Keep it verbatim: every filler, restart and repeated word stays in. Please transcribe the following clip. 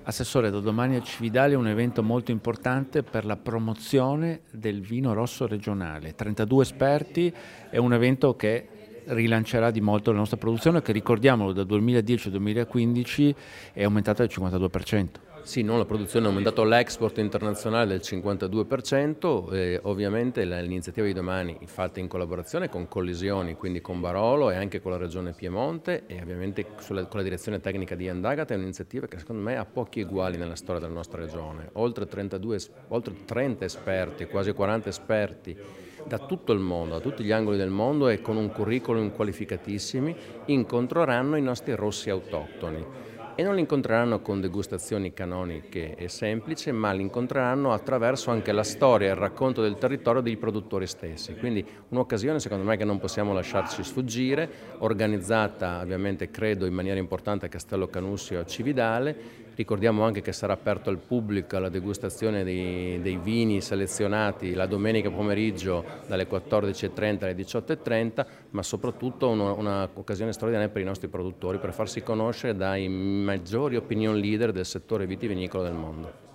Assessore, da domani al Cividale è un evento molto importante per la promozione del vino rosso regionale. trentadue esperti, è un evento che rilancerà di molto la nostra produzione che, ricordiamolo, dal duemiladieci al duemilaquindici è aumentata del cinquantadue per cento. Sì, no, la produzione è aumentato, l'export internazionale del cinquantadue per cento, e ovviamente l'iniziativa di domani è fatta in collaborazione con Collisioni, quindi con Barolo e anche con la Regione Piemonte e ovviamente sulla, con la direzione tecnica di Andagata. È un'iniziativa che secondo me ha pochi uguali nella storia della nostra regione, oltre trentadue, oltre trenta esperti, quasi quaranta esperti da tutto il mondo, da tutti gli angoli del mondo e con un curriculum qualificatissimi, incontreranno i nostri rossi autoctoni. E non li incontreranno con degustazioni canoniche e semplici, ma li incontreranno attraverso anche la storia e il racconto del territorio dei produttori stessi. Quindi un'occasione secondo me che non possiamo lasciarci sfuggire, organizzata ovviamente credo in maniera importante a Castello Canussio a Cividale. Ricordiamo anche che sarà aperto al pubblico alla degustazione dei, dei vini selezionati la domenica pomeriggio dalle quattordici e trenta alle diciotto e trenta, ma soprattutto un'occasione straordinaria per i nostri produttori per farsi conoscere dai maggiori opinion leader del settore vitivinicolo del mondo.